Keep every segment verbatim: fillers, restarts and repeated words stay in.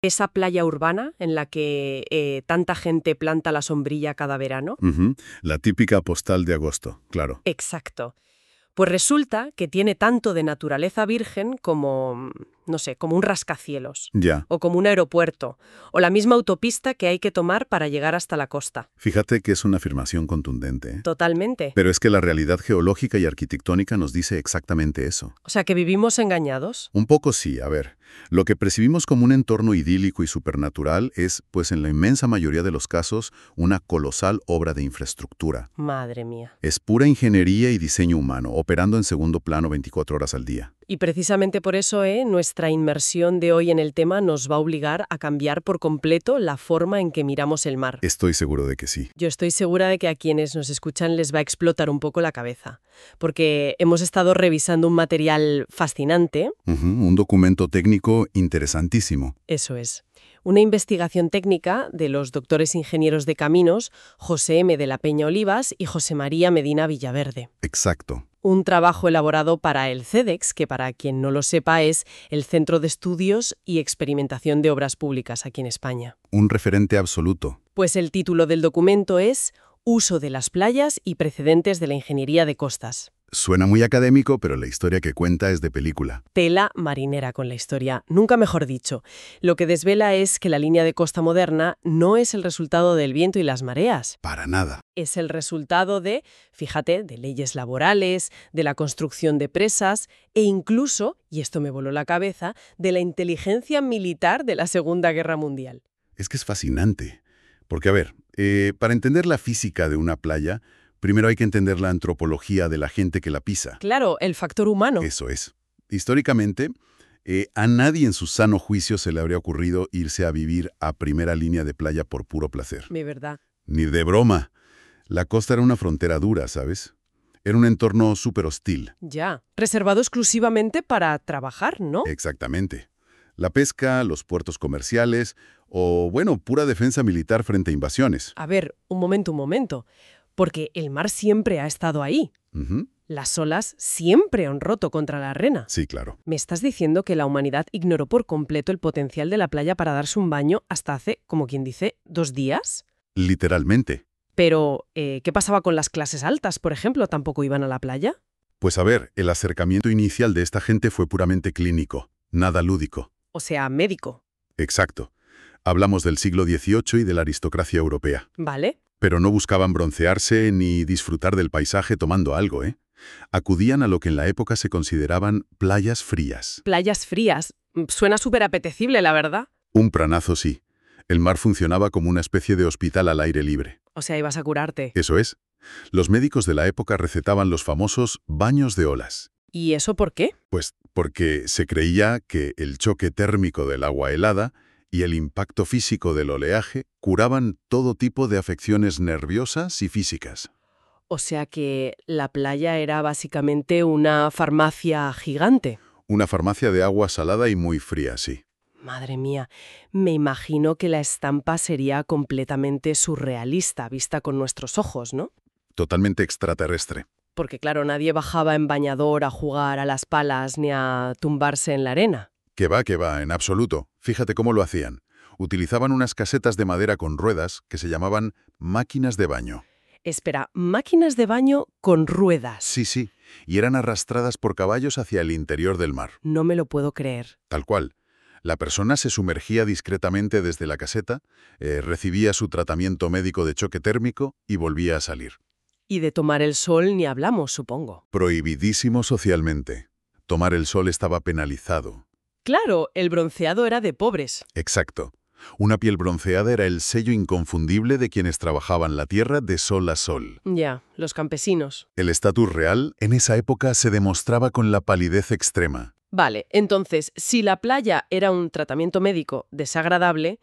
Esa playa urbana en la que eh, tanta gente planta la sombrilla cada verano. Ujú. La típica postal de agosto, claro. Exacto. Pues resulta que tiene tanto de naturaleza virgen como, no sé, como un rascacielos, Ya. o como un aeropuerto, o la misma autopista que hay que tomar para llegar hasta la costa. Fíjate que es una afirmación contundente, ¿eh? Totalmente. Pero es que la realidad geológica y arquitectónica nos dice exactamente eso. O sea, que vivimos engañados. Un poco sí, a ver. Lo que percibimos como un entorno idílico y supernatural es, pues en la inmensa mayoría de los casos, una colosal obra de infraestructura. Madre mía. Es pura ingeniería y diseño humano, operando en segundo plano veinticuatro horas al día. Y precisamente por eso, ¿eh? Nuestra inmersión de hoy en el tema nos va a obligar a cambiar por completo la forma en que miramos el mar. Estoy seguro de que sí. Yo estoy segura de que a quienes nos escuchan les va a explotar un poco la cabeza, porque hemos estado revisando un material fascinante. Ujú, un documento técnico interesantísimo. Eso es. Una investigación técnica de los doctores ingenieros de caminos José M. de la Peña Olivas y José María Medina Villaverde. Exacto. Un trabajo elaborado para el CEDEX, que para quien no lo sepa es el Centro de Estudios y Experimentación de Obras Públicas aquí en España. Un referente absoluto. Pues el título del documento es Uso de las playas y precedentes de la ingeniería de costas. Suena muy académico, pero la historia que cuenta es de película. Tela marinera con la historia, nunca mejor dicho. Lo que desvela es que la línea de costa moderna no es el resultado del viento y las mareas. Para nada. Es el resultado de, fíjate, de leyes laborales, de la construcción de presas e incluso, y esto me voló la cabeza, de la inteligencia militar de la Segunda Guerra Mundial. Es que es fascinante. Porque, a ver, eh, para entender la física de una playa, primero hay que entender la antropología de la gente que la pisa. Claro, el factor humano. Eso es. Históricamente, eh, a nadie en su sano juicio se le habría ocurrido irse a vivir a primera línea de playa por puro placer. De verdad. Ni de broma. La costa era una frontera dura, ¿sabes? Era un entorno súper hostil. Ya. Reservado exclusivamente para trabajar, ¿no? Exactamente. La pesca, los puertos comerciales o, bueno, pura defensa militar frente a invasiones. A ver, un momento, un momento. Porque el mar siempre ha estado ahí. Ujú. Las olas siempre han roto contra la arena. Sí, claro. ¿Me estás diciendo que la humanidad ignoró por completo el potencial de la playa para darse un baño hasta hace, como quien dice, dos días? Literalmente. Pero, eh, ¿qué pasaba con las clases altas, por ejemplo? ¿Tampoco iban a la playa? Pues a ver, el acercamiento inicial de esta gente fue puramente clínico, nada lúdico. O sea, médico. Exacto. Hablamos del siglo dieciocho y de la aristocracia europea. ¿Vale? Pero no buscaban broncearse ni disfrutar del paisaje tomando algo, ¿eh? Acudían a lo que en la época se consideraban playas frías. Playas frías. Suena súper apetecible, la verdad. Un pranazo sí. El mar funcionaba como una especie de hospital al aire libre. O sea, ibas a curarte. Eso es. Los médicos de la época recetaban los famosos baños de olas. ¿Y eso por qué? Pues porque se creía que el choque térmico del agua helada y el impacto físico del oleaje curaban todo tipo de afecciones nerviosas y físicas. O sea que la playa era básicamente una farmacia gigante. Una farmacia de agua salada y muy fría, sí. Madre mía, me imagino que la estampa sería completamente surrealista vista con nuestros ojos, ¿no? Totalmente extraterrestre. Porque claro, nadie bajaba en bañador a jugar a las palas ni a tumbarse en la arena. Que va, que va, en absoluto. Fíjate cómo lo hacían. Utilizaban unas casetas de madera con ruedas que se llamaban máquinas de baño. Espera, máquinas de baño con ruedas. Sí, sí, y eran arrastradas por caballos hacia el interior del mar. No me lo puedo creer. Tal cual. La persona se sumergía discretamente desde la caseta, eh, recibía su tratamiento médico de choque térmico y volvía a salir. Y de tomar el sol ni hablamos, supongo. Prohibidísimo socialmente. Tomar el sol estaba penalizado. Claro, el bronceado era de pobres. Exacto. Una piel bronceada era el sello inconfundible de quienes trabajaban la tierra de sol a sol. Ya, los campesinos. El estatus real en esa época se demostraba con la palidez extrema. Vale, entonces, si la playa era un tratamiento médico desagradable,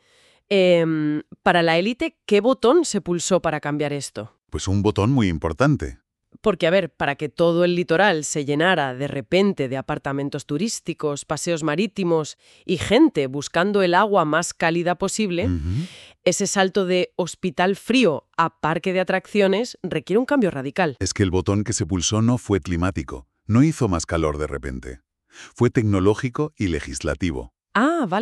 eh, para la élite, ¿qué botón se pulsó para cambiar esto? Pues un botón muy importante. Porque, a ver, para que todo el litoral se llenara de repente de apartamentos turísticos, paseos marítimos y gente buscando el agua más cálida posible, Uh-huh. ese salto de hospital frío a parque de atracciones requiere un cambio radical. Es que el botón que se pulsó no fue climático, no hizo más calor de repente. Fue tecnológico y legislativo. Ah, vale.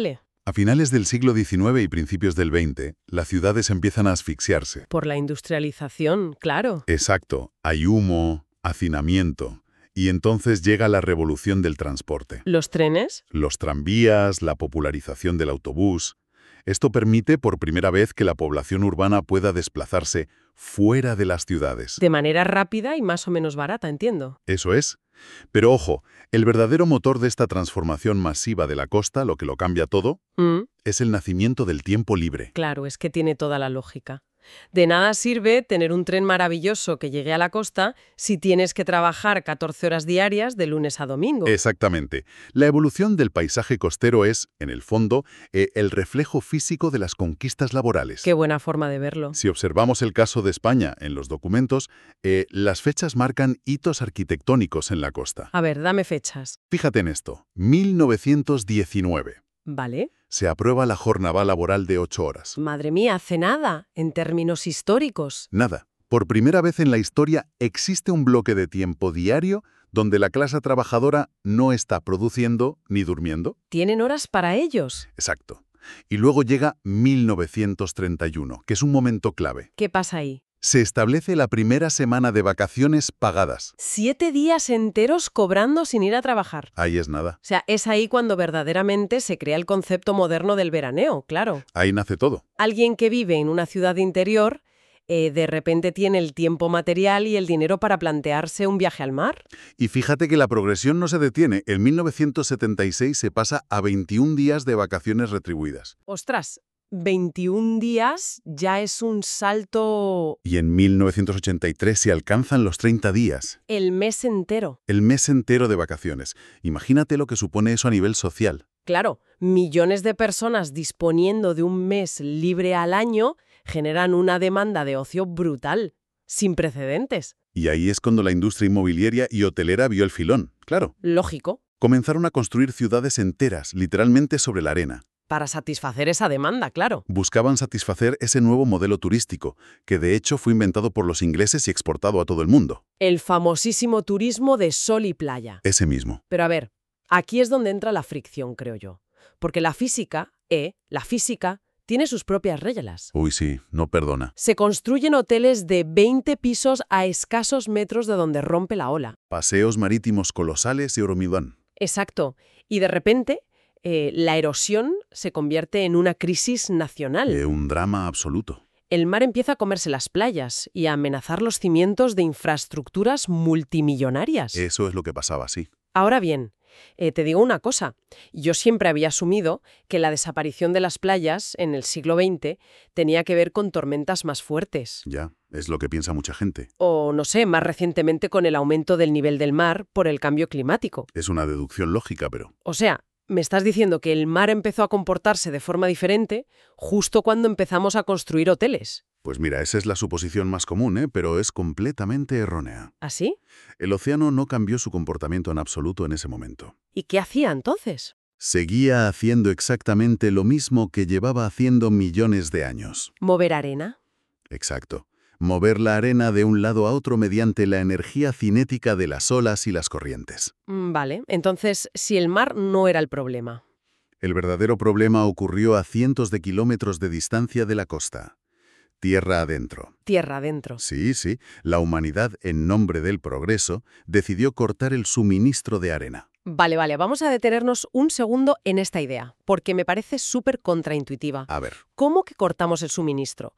A finales del siglo diecinueve y principios del veinte, las ciudades empiezan a asfixiarse. Por la industrialización, claro. Exacto. Hay humo, hacinamiento. Y entonces llega la revolución del transporte. ¿Los trenes? Los tranvías, la popularización del autobús. Esto permite por primera vez que la población urbana pueda desplazarse fuera de las ciudades. De manera rápida y más o menos barata, entiendo. Eso es. Pero ojo, el verdadero motor de esta transformación masiva de la costa, lo que lo cambia todo, Mm, es el nacimiento del tiempo libre. claro, es que tiene toda la lógica. De nada sirve tener un tren maravilloso que llegue a la costa si tienes que trabajar catorce horas diarias de lunes a domingo. Exactamente. La evolución del paisaje costero es, en el fondo, eh, el reflejo físico de las conquistas laborales. Qué buena forma de verlo. Si observamos el caso de España en los documentos, eh, las fechas marcan hitos arquitectónicos en la costa. A ver, dame fechas. Fíjate en esto. mil novecientos diecinueve. ¿Vale? Se aprueba la jornada laboral de ocho horas. Madre mía, hace nada, en términos históricos. Nada. Por primera vez en la historia existe un bloque de tiempo diario donde la clase trabajadora no está produciendo ni durmiendo. ¿Tienen horas para ellos? Exacto. Y luego llega mil novecientos treinta y uno, que es un momento clave. ¿Qué pasa ahí? Se establece la primera semana de vacaciones pagadas. Siete días enteros cobrando sin ir a trabajar. Ahí es nada. O sea, es ahí cuando verdaderamente se crea el concepto moderno del veraneo, claro. Ahí nace todo. Alguien que vive en una ciudad interior, eh, de repente tiene el tiempo material y el dinero para plantearse un viaje al mar. Y fíjate que la progresión no se detiene. En mil novecientos setenta y seis se pasa a veintiún días de vacaciones retribuidas. Ostras, veintiún días ya es un salto... Y en mil novecientos ochenta y tres se alcanzan los treinta días. El mes entero. El mes entero de vacaciones. Imagínate lo que supone eso a nivel social. Claro, millones de personas disponiendo de un mes libre al año generan una demanda de ocio brutal, sin precedentes. Y ahí es cuando la industria inmobiliaria y hotelera vio el filón. Claro. Lógico, Comenzaron a construir ciudades enteras, literalmente sobre la arena. para satisfacer esa demanda, claro. Buscaban satisfacer ese nuevo modelo turístico, que de hecho fue inventado por los ingleses y exportado a todo el mundo. El famosísimo turismo de sol y playa. Ese mismo. Pero a ver, aquí es donde entra la fricción, creo yo. Porque la física, eh, la física, tiene sus propias reglas. Uy, sí, no perdona. Se construyen hoteles de veinte pisos a escasos metros de donde rompe la ola. Paseos marítimos colosales y hormigón. Exacto. Y de repente, eh, la erosión se convierte en una crisis nacional. Eh, un drama absoluto. El mar empieza a comerse las playas y a amenazar los cimientos de infraestructuras multimillonarias. Eso es lo que pasaba, sí. Ahora bien, eh, te digo una cosa. Yo siempre había asumido que la desaparición de las playas en el siglo veinte tenía que ver con tormentas más fuertes. Ya, es lo que piensa mucha gente. O, no sé, más recientemente con el aumento del nivel del mar por el cambio climático. Es una deducción lógica, pero... O sea, me estás diciendo que el mar empezó a comportarse de forma diferente justo cuando empezamos a construir hoteles. Pues mira, esa es la suposición más común, ¿eh? Pero es completamente errónea. ¿Así? El océano no cambió su comportamiento en absoluto en ese momento. ¿Y qué hacía entonces? Seguía haciendo exactamente lo mismo que llevaba haciendo millones de años. ¿Mover arena? Exacto. Mover la arena de un lado a otro mediante la energía cinética de las olas y las corrientes. Mm, Vale, entonces, si el mar no era el problema. El verdadero problema ocurrió a cientos de kilómetros de distancia de la costa. Tierra adentro. Tierra adentro. Sí, sí, la humanidad, en nombre del progreso, decidió cortar el suministro de arena. Vale, vale, vamos a detenernos un segundo en esta idea, porque me parece súper contraintuitiva. A ver, ¿Cómo que cortamos el suministro?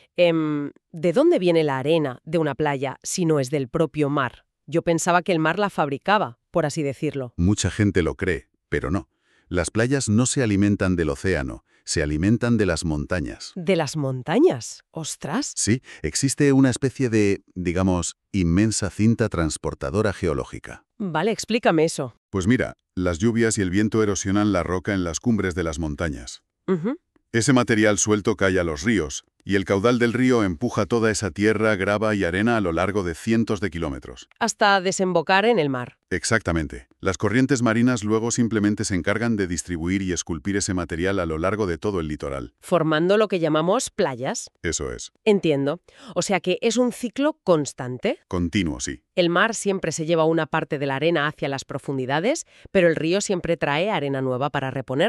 Em, ¿de dónde viene la arena de una playa si no es del propio mar? Yo pensaba que el mar la fabricaba, por así decirlo. mucha gente lo cree, pero no. Las playas no se alimentan del océano, se alimentan de las montañas. ¿De las montañas? ¡Ostras! Sí, existe una especie de, digamos, inmensa cinta transportadora geológica. Vale, explícame eso. Pues mira, las lluvias y el viento erosionan la roca en las cumbres de las montañas. Ujú. Ese material suelto cae a los ríos, y el caudal del río empuja toda esa tierra, grava y arena a lo largo de cientos de kilómetros. Hasta desembocar en el mar. Exactamente. Las corrientes marinas luego simplemente se encargan de distribuir y esculpir ese material a lo largo de todo el litoral. Formando lo que llamamos playas. Eso es. Entiendo. O sea que es un ciclo constante. Continuo, sí. El mar siempre se lleva una parte de la arena hacia las profundidades, pero el río siempre trae arena nueva para reponerla.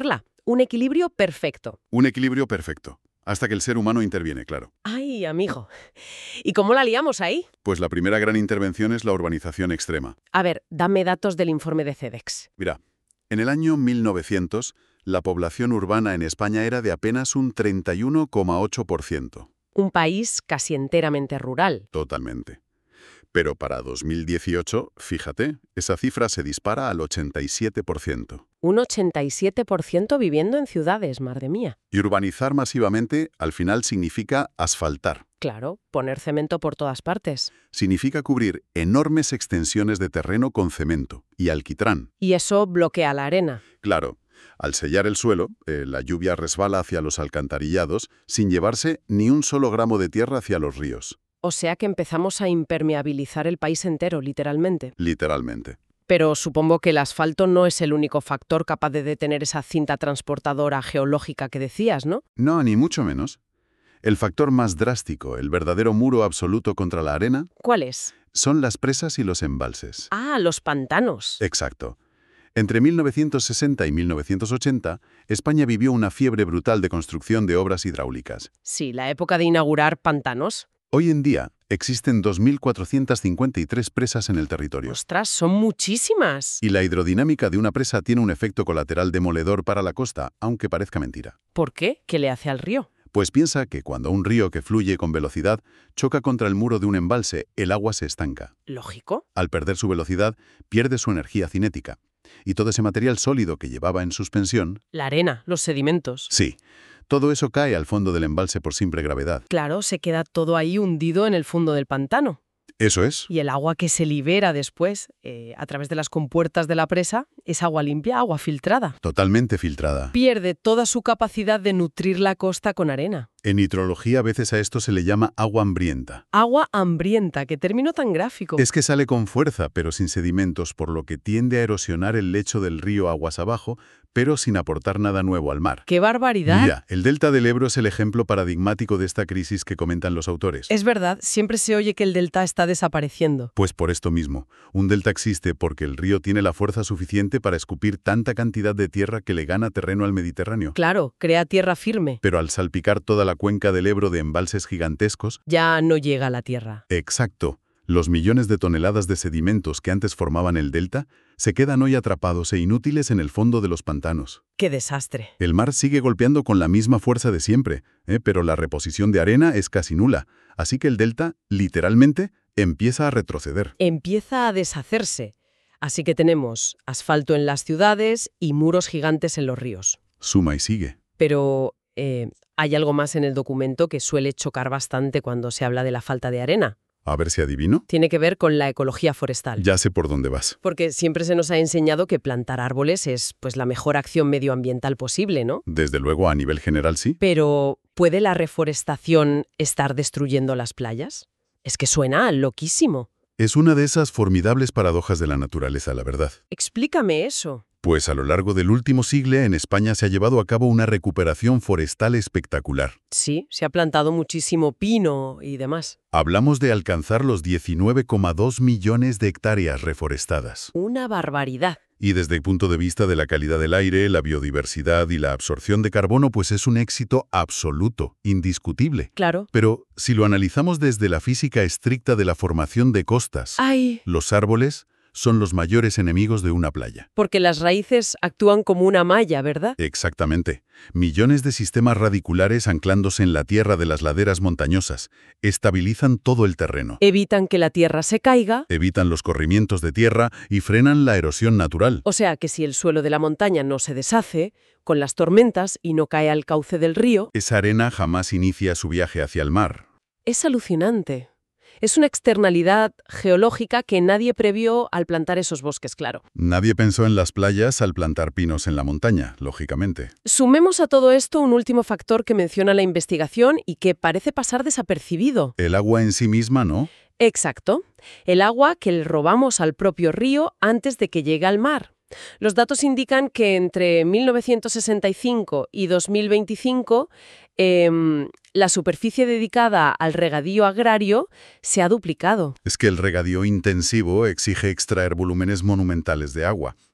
un equilibrio perfecto. Un equilibrio perfecto. Hasta que el ser humano interviene, claro. ¡Ay, amigo! ¿Y cómo la liamos ahí? Pues la primera gran intervención es la urbanización extrema. A ver, dame datos del informe de CEDEX. Mira, en el año mil novecientos, la población urbana en España era de apenas un treinta y uno coma ocho por ciento. Un país casi enteramente rural. Totalmente. Pero para dos mil dieciocho, fíjate, esa cifra se dispara al ochenta y siete por ciento. Un ochenta y siete por ciento viviendo en ciudades, madre mía. Y urbanizar masivamente, al final, significa asfaltar. Claro, poner cemento por todas partes. Significa cubrir enormes extensiones de terreno con cemento y alquitrán. Y eso bloquea la arena. Claro, al sellar el suelo, eh, la lluvia resbala hacia los alcantarillados sin llevarse ni un solo gramo de tierra hacia los ríos. O sea que empezamos a impermeabilizar el país entero, literalmente. Literalmente. Pero supongo que el asfalto no es el único factor capaz de detener esa cinta transportadora geológica que decías, ¿no? No, ni mucho menos. El factor más drástico, el verdadero muro absoluto contra la arena, ¿Cuál es? son las presas y los embalses. Ah, los pantanos. Exacto. Entre mil novecientos sesenta y mil novecientos ochenta, España vivió una fiebre brutal de construcción de obras hidráulicas. Sí, la época de inaugurar pantanos. Hoy en día, existen dos mil cuatrocientas cincuenta y tres presas en el territorio. ¡Ostras, son muchísimas! Y la hidrodinámica de una presa tiene un efecto colateral demoledor para la costa, aunque parezca mentira. ¿Por qué? ¿Qué le hace al río? Pues piensa que cuando un río que fluye con velocidad choca contra el muro de un embalse, el agua se estanca. Lógico. Al perder su velocidad, pierde su energía cinética. Y todo ese material sólido que llevaba en suspensión... La arena, los sedimentos. Sí, todo eso cae al fondo del embalse por simple gravedad. Claro, se queda todo ahí hundido en el fondo del pantano. Eso es. Y el agua que se libera después, eh, a través de las compuertas de la presa, es agua limpia, agua filtrada. Totalmente filtrada. Pierde toda su capacidad de nutrir la costa con arena. En hidrología a veces a esto se le llama agua hambrienta. Agua hambrienta, qué término tan gráfico. Es que sale con fuerza, pero sin sedimentos, por lo que tiende a erosionar el lecho del río aguas abajo, pero sin aportar nada nuevo al mar. ¡Qué barbaridad! Mira, el delta del Ebro es el ejemplo paradigmático de esta crisis que comentan los autores. Es verdad, siempre se oye que el delta está desapareciendo. Pues por esto mismo, un delta existe porque el río tiene la fuerza suficiente para escupir tanta cantidad de tierra que le gana terreno al Mediterráneo. Claro, crea tierra firme. Pero al salpicar toda la cuenca del Ebro de embalses gigantescos... Ya no llega a la tierra. Exacto. Los millones de toneladas de sedimentos que antes formaban el delta se quedan hoy atrapados e inútiles en el fondo de los pantanos. ¡Qué desastre! El mar sigue golpeando con la misma fuerza de siempre, ¿eh? pero la reposición de arena es casi nula, así que el delta, literalmente, empieza a retroceder. Empieza a deshacerse. Así que tenemos asfalto en las ciudades y muros gigantes en los ríos. Suma y sigue. Pero eh, hay algo más en el documento que suele chocar bastante cuando se habla de la falta de arena. A ver si adivino. Tiene que ver con la ecología forestal. Ya sé por dónde vas. Porque siempre se nos ha enseñado que plantar árboles es pues la mejor acción medioambiental posible, ¿no? Desde luego, a nivel general sí. Pero, ¿puede la reforestación estar destruyendo las playas? Es que suena loquísimo. Es una de esas formidables paradojas de la naturaleza, la verdad. Explícame eso. Pues a lo largo del último siglo en España se ha llevado a cabo una recuperación forestal espectacular. Sí, se ha plantado muchísimo pino y demás. Hablamos de alcanzar los diecinueve coma dos millones de hectáreas reforestadas. Una barbaridad. Y desde el punto de vista de la calidad del aire, la biodiversidad y la absorción de carbono, pues es un éxito absoluto, indiscutible. Claro. Pero si lo analizamos desde la física estricta de la formación de costas, ¡Ay! los árboles son los mayores enemigos de una playa. Porque las raíces actúan como una malla, ¿verdad? Exactamente. Millones de sistemas radiculares anclándose en la tierra de las laderas montañosas estabilizan todo el terreno. Evitan que la tierra se caiga. Evitan los corrimientos de tierra y frenan la erosión natural. O sea que si el suelo de la montaña no se deshace, con las tormentas y no cae al cauce del río... Esa arena jamás inicia su viaje hacia el mar. Es alucinante. Es una externalidad geológica que nadie previó al plantar esos bosques, claro. Nadie pensó en las playas al plantar pinos en la montaña, lógicamente. Sumemos a todo esto un último factor que menciona la investigación y que parece pasar desapercibido. El agua en sí misma, ¿no? Exacto. El agua que le robamos al propio río antes de que llegue al mar. Los datos indican que entre mil novecientos sesenta y cinco y dos mil veinticinco eh, la superficie dedicada al regadío agrario se ha duplicado. Es que el regadío intensivo exige extraer volúmenes monumentales de agua.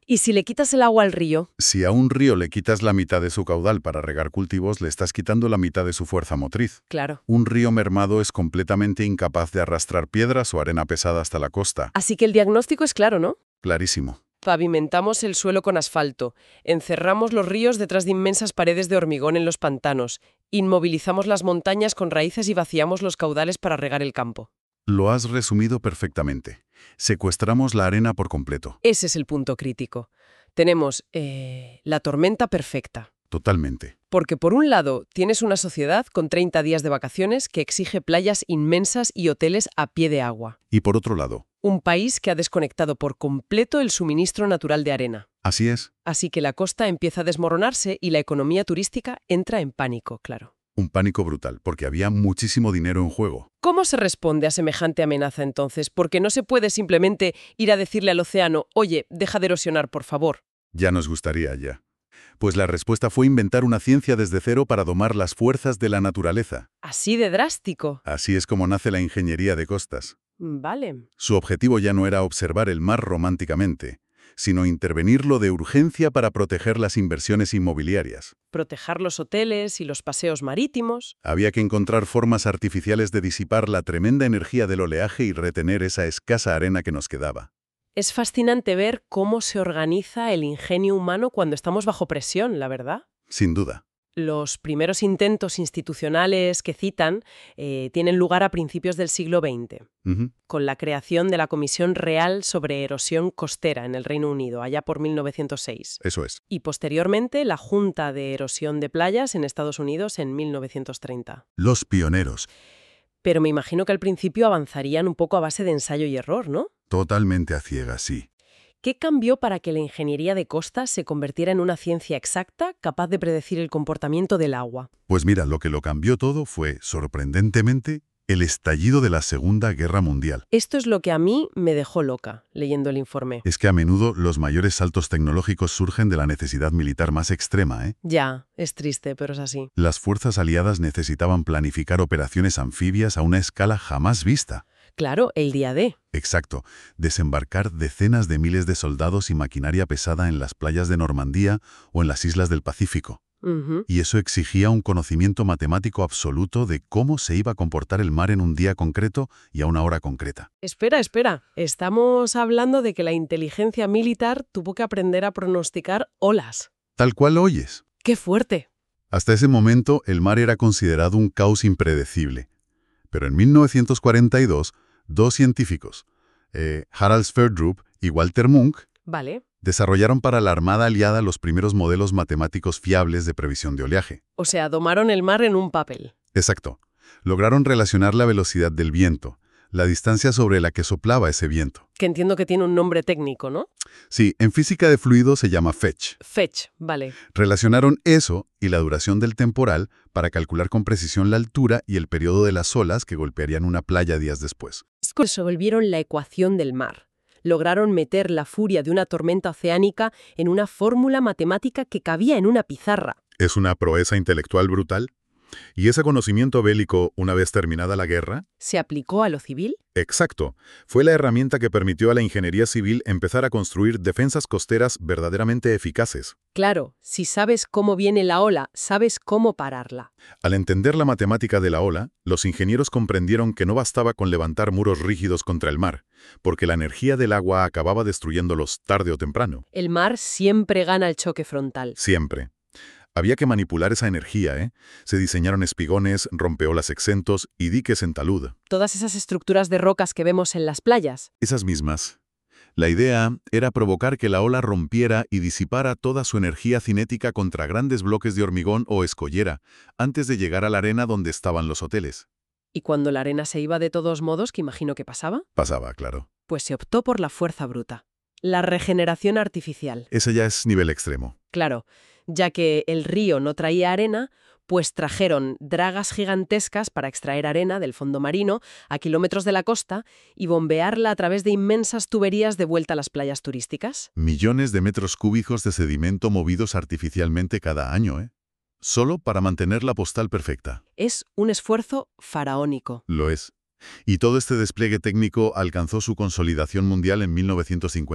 ¿Y si le quitas el agua al río? Si a un río le quitas la mitad de su caudal para regar cultivos, le estás quitando la mitad de su fuerza motriz. Claro. Un río mermado es completamente incapaz de arrastrar piedras o arena pesada hasta la costa. Así que el diagnóstico es claro, ¿no? Clarísimo. Pavimentamos el suelo con asfalto, encerramos los ríos detrás de inmensas paredes de hormigón en los pantanos, inmovilizamos las montañas con raíces y vaciamos los caudales para regar el campo. Lo has resumido perfectamente. Secuestramos la arena por completo. Ese es el punto crítico. Tenemos eh, la tormenta perfecta. Totalmente. Porque por un lado tienes una sociedad con treinta días de vacaciones que exige playas inmensas y hoteles a pie de agua. Y por otro lado, Un país que ha desconectado por completo el suministro natural de arena. así es, Así que la costa empieza a desmoronarse y la economía turística entra en pánico, claro. un pánico brutal, porque había muchísimo dinero en juego. ¿Cómo se responde a semejante amenaza entonces? Porque no se puede simplemente ir a decirle al océano, oye, deja de erosionar, por favor. Ya nos gustaría ya. Pues la respuesta fue inventar una ciencia desde cero para domar las fuerzas de la naturaleza. Así de drástico. Así es como nace la ingeniería de costas. Vale. Su objetivo ya no era observar el mar románticamente, sino intervenirlo de urgencia para proteger las inversiones inmobiliarias. Proteger los hoteles y los paseos marítimos. Había que encontrar formas artificiales de disipar la tremenda energía del oleaje y retener esa escasa arena que nos quedaba. Es fascinante ver cómo se organiza el ingenio humano cuando estamos bajo presión, la verdad. Sin duda. Los primeros intentos institucionales que citan eh, tienen lugar a principios del siglo veinte, Ujú. con la creación de la Comisión Real sobre Erosión Costera en el Reino Unido, allá por mil novecientos seis. Eso es. Y posteriormente la Junta de Erosión de Playas en Estados Unidos en mil novecientos treinta. Los pioneros. Pero me imagino que al principio avanzarían un poco a base de ensayo y error, ¿no? Totalmente a ciegas, sí. ¿Qué cambió para que la ingeniería de costas se convirtiera en una ciencia exacta capaz de predecir el comportamiento del agua? Pues mira, lo que lo cambió todo fue, sorprendentemente, el estallido de la Segunda Guerra Mundial. Esto es lo que a mí me dejó loca leyendo el informe. Es que a menudo los mayores saltos tecnológicos surgen de la necesidad militar más extrema, ¿eh? Ya, es triste, pero es así. Las fuerzas aliadas necesitaban planificar operaciones anfibias a una escala jamás vista. Claro, el día D. Exacto, desembarcar decenas de miles de soldados y maquinaria pesada en las playas de Normandía o en las islas del Pacífico. Ujú. Y eso exigía un conocimiento matemático absoluto de cómo se iba a comportar el mar en un día concreto y a una hora concreta. Espera, espera. Estamos hablando de que la inteligencia militar tuvo que aprender a pronosticar olas. Tal cual lo oyes. ¡Qué fuerte! Hasta ese momento, el mar era considerado un caos impredecible. Pero en mil novecientos cuarenta y dos, dos científicos, eh, Harald Sverdrup y Walter Munk, Vale. desarrollaron para la Armada Aliada los primeros modelos matemáticos fiables de previsión de oleaje. O sea, domaron el mar en un papel. Exacto. Lograron relacionar la velocidad del viento, la distancia sobre la que soplaba ese viento. Que entiendo que tiene un nombre técnico, ¿no? Sí, en física de fluidos se llama Fetch. Fetch, vale. Relacionaron eso y la duración del temporal para calcular con precisión la altura y el periodo de las olas que golpearían una playa días después. Resolvieron la ecuación del mar. Lograron meter la furia de una tormenta oceánica en una fórmula matemática que cabía en una pizarra. Es una proeza intelectual brutal. ¿Y ese conocimiento bélico, una vez terminada la guerra? ¿Se aplicó a lo civil? Exacto. Fue la herramienta que permitió a la ingeniería civil empezar a construir defensas costeras verdaderamente eficaces. Claro, si sabes cómo viene la ola, sabes cómo pararla. Al entender la matemática de la ola, los ingenieros comprendieron que no bastaba con levantar muros rígidos contra el mar, porque la energía del agua acababa destruyéndolos tarde o temprano. El mar siempre gana el choque frontal. Siempre. Había que manipular esa energía, ¿eh? Se diseñaron espigones, rompeolas exentos y diques en talud. Todas esas estructuras de rocas que vemos en las playas. Esas mismas. La idea era provocar que la ola rompiera y disipara toda su energía cinética contra grandes bloques de hormigón o escollera, antes de llegar a la arena donde estaban los hoteles. ¿Y cuando la arena se iba de todos modos, que imagino que pasaba? Pasaba, claro. Pues se optó por la fuerza bruta. La regeneración artificial. Ese ya es nivel extremo. Claro, ya que el río no traía arena, pues trajeron dragas gigantescas para extraer arena del fondo marino a kilómetros de la costa y bombearla a través de inmensas tuberías de vuelta a las playas turísticas. Millones de metros cúbicos de sedimento movidos artificialmente cada año, ¿eh? Solo para mantener la postal perfecta. Es un esfuerzo faraónico. Lo es. Y todo este despliegue técnico alcanzó su consolidación mundial en mil novecientos cincuenta.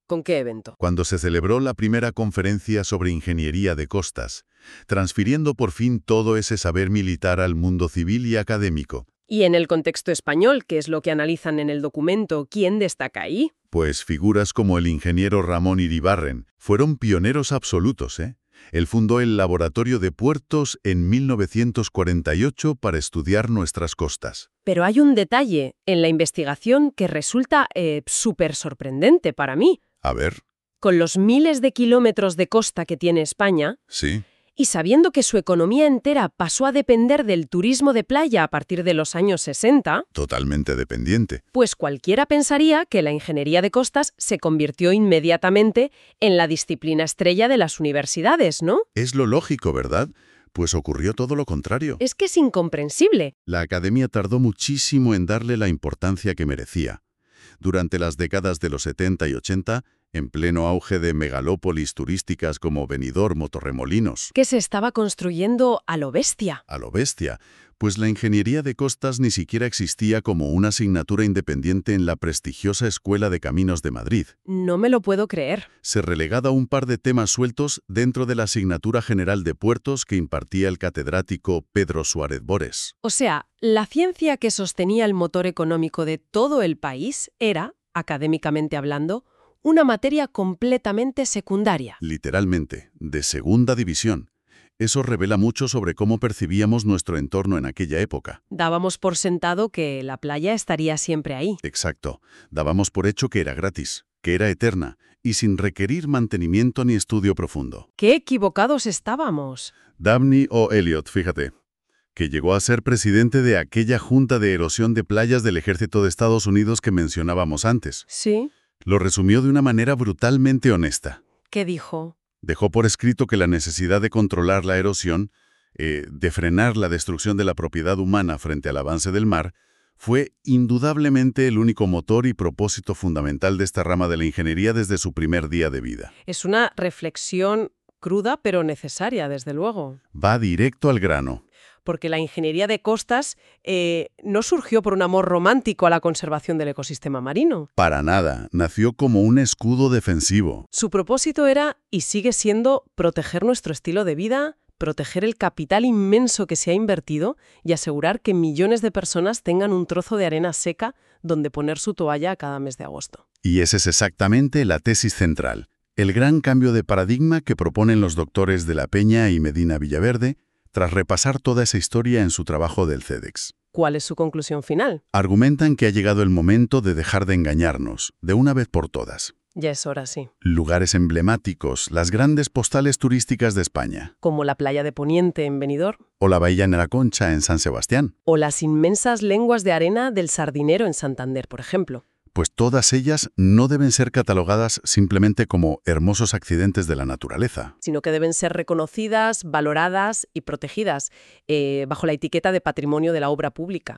¿Con qué evento? Cuando se celebró la primera conferencia sobre ingeniería de costas, transfiriendo por fin todo ese saber militar al mundo civil y académico. Y en el contexto español, que es lo que analizan en el documento, ¿quién destaca ahí? Pues figuras como el ingeniero Ramón Iribarren fueron pioneros absolutos, ¿eh? Él fundó el Laboratorio de Puertos en mil novecientos cuarenta y ocho para estudiar nuestras costas. Pero hay un detalle en la investigación que resulta eh, súper sorprendente para mí. A ver, Con los miles de kilómetros de costa que tiene España, sí, y sabiendo que su economía entera pasó a depender del turismo de playa a partir de los años sesenta, totalmente dependiente. pues cualquiera pensaría que la ingeniería de costas se convirtió inmediatamente en la disciplina estrella de las universidades, ¿no? Es lo lógico, ¿verdad? Pues ocurrió todo lo contrario. Es que es incomprensible. La academia tardó muchísimo en darle la importancia que merecía. Durante las décadas de los setenta y ochenta, en pleno auge de megalópolis turísticas como Benidorm o Torremolinos, Que se estaba construyendo a lo bestia. a lo bestia, pues la ingeniería de costas ni siquiera existía como una asignatura independiente en la prestigiosa Escuela de Caminos de Madrid. No me lo puedo creer. Se relegaba un par de temas sueltos dentro de la asignatura general de puertos que impartía el catedrático Pedro Suárez Bores. O sea, la ciencia que sostenía el motor económico de todo el país era, académicamente hablando, una materia completamente secundaria. Literalmente, de segunda división. Eso revela mucho sobre cómo percibíamos nuestro entorno en aquella época. Dábamos por sentado que la playa estaría siempre ahí. Exacto. Dábamos por hecho que era gratis, que era eterna y sin requerir mantenimiento ni estudio profundo. ¡Qué equivocados estábamos! Dabney O. Elliot, fíjate, que llegó a ser presidente de aquella Junta de Erosión de Playas del Ejército de Estados Unidos que mencionábamos antes. ¿Sí? Lo resumió de una manera brutalmente honesta. ¿Qué dijo? Dejó por escrito que la necesidad de controlar la erosión, eh, de frenar la destrucción de la propiedad humana frente al avance del mar, fue indudablemente el único motor y propósito fundamental de esta rama de la ingeniería desde su primer día de vida. Es una reflexión cruda pero necesaria, desde luego. Va directo al grano. Porque la ingeniería de costas eh, no surgió por un amor romántico a la conservación del ecosistema marino. Para nada, nació como un escudo defensivo. Su propósito era, y sigue siendo, proteger nuestro estilo de vida, proteger el capital inmenso que se ha invertido y asegurar que millones de personas tengan un trozo de arena seca donde poner su toalla cada mes de agosto. Y esa es exactamente la tesis central, el gran cambio de paradigma que proponen los doctores de La Peña y Medina Villaverde, tras repasar toda esa historia en su trabajo del CEDEX. ¿Cuál es su conclusión final? Argumentan que ha llegado el momento de dejar de engañarnos, de una vez por todas. Ya es hora, sí. Lugares emblemáticos, las grandes postales turísticas de España. Como la playa de Poniente en Benidorm. O la Bahía de la Concha en San Sebastián. O las inmensas lenguas de arena del Sardinero en Santander, por ejemplo. Pues todas ellas no deben ser catalogadas simplemente como hermosos accidentes de la naturaleza. Sino que deben ser reconocidas, valoradas y protegidas eh, bajo la etiqueta de patrimonio de la obra pública.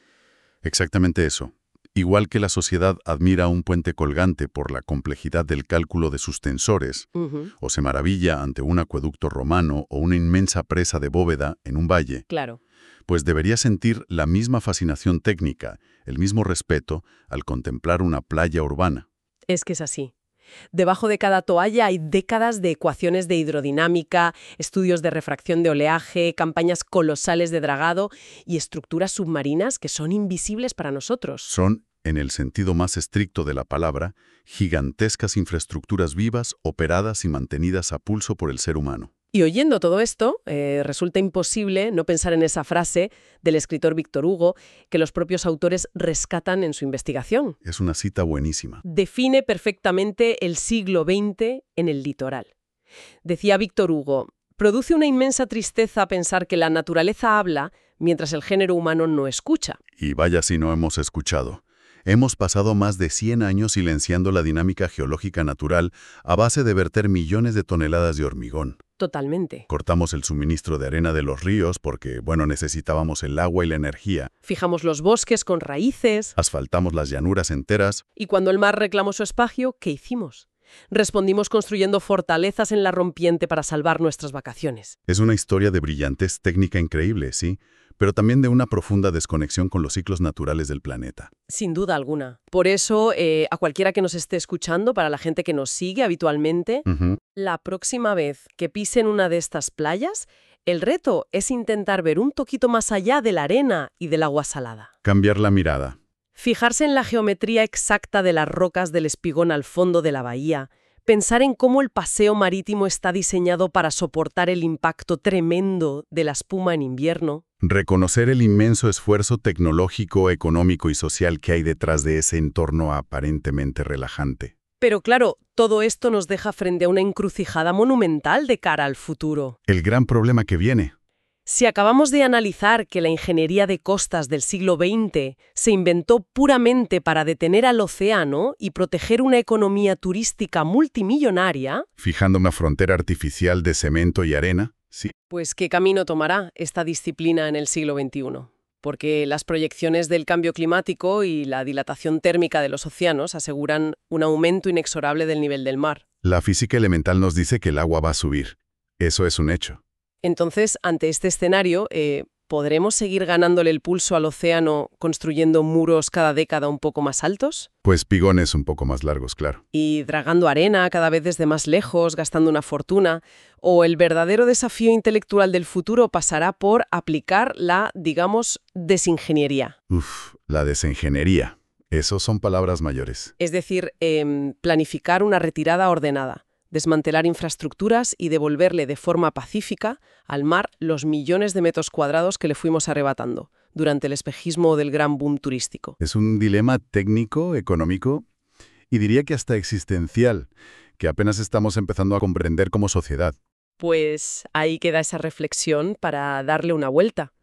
Exactamente eso. Igual que la sociedad admira un puente colgante por la complejidad del cálculo de sus tensores, Uh-huh. o se maravilla ante un acueducto romano o una inmensa presa de bóveda en un valle, Claro. pues debería sentir la misma fascinación técnica, el mismo respeto al contemplar una playa urbana. Es que es así. Debajo de cada toalla hay décadas de ecuaciones de hidrodinámica, estudios de refracción de oleaje, campañas colosales de dragado y estructuras submarinas que son invisibles para nosotros. Son, en el sentido más estricto de la palabra, gigantescas infraestructuras vivas operadas y mantenidas a pulso por el ser humano. Y oyendo todo esto, eh, resulta imposible no pensar en esa frase del escritor Víctor Hugo que los propios autores rescatan en su investigación. Es una cita buenísima. Define perfectamente el siglo veinte en el litoral. Decía Víctor Hugo, produce una inmensa tristeza pensar que la naturaleza habla mientras el género humano no escucha. Y vaya si no hemos escuchado. Hemos pasado más de cien años silenciando la dinámica geológica natural a base de verter millones de toneladas de hormigón. Totalmente. Cortamos el suministro de arena de los ríos porque, bueno, necesitábamos el agua y la energía. Fijamos los bosques con raíces. Asfaltamos las llanuras enteras. Y cuando el mar reclamó su espacio, ¿qué hicimos? Respondimos construyendo fortalezas en la rompiente para salvar nuestras vacaciones. Es una historia de brillantez técnica increíble, sí, pero también de una profunda desconexión con los ciclos naturales del planeta. Sin duda alguna. Por eso, eh, a cualquiera que nos esté escuchando, para la gente que nos sigue habitualmente, Ujú. la próxima vez que pisen una de estas playas, el reto es intentar ver un poquito más allá de la arena y del agua salada. Cambiar la mirada. Fijarse en la geometría exacta de las rocas del espigón al fondo de la bahía, pensar en cómo el paseo marítimo está diseñado para soportar el impacto tremendo de la espuma en invierno. Reconocer el inmenso esfuerzo tecnológico, económico y social que hay detrás de ese entorno aparentemente relajante. Pero claro, todo esto nos deja frente a una encrucijada monumental de cara al futuro. El gran problema que viene. Si acabamos de analizar que la ingeniería de costas del siglo veinte se inventó puramente para detener al océano y proteger una economía turística multimillonaria, Fijando una frontera artificial de cemento y arena, sí. pues ¿qué camino tomará esta disciplina en el siglo veintiuno? Porque las proyecciones del cambio climático y la dilatación térmica de los océanos aseguran un aumento inexorable del nivel del mar. La física elemental nos dice que el agua va a subir. Eso es un hecho. Entonces, ante este escenario, eh, ¿podremos seguir ganándole el pulso al océano construyendo muros cada década un poco más altos? Pues pigones un poco más largos, claro. ¿Y dragando arena cada vez desde más lejos, gastando una fortuna? ¿O el verdadero desafío intelectual del futuro pasará por aplicar la, digamos, desingeniería? Uf, la desingeniería. Esos son palabras mayores. Es decir, em, planificar una retirada ordenada, desmantelar infraestructuras y devolverle de forma pacífica al mar los millones de metros cuadrados que le fuimos arrebatando durante el espejismo del gran boom turístico. Es un dilema técnico, económico y diría que hasta existencial, que apenas estamos empezando a comprender como sociedad. Pues ahí queda esa reflexión para darle una vuelta.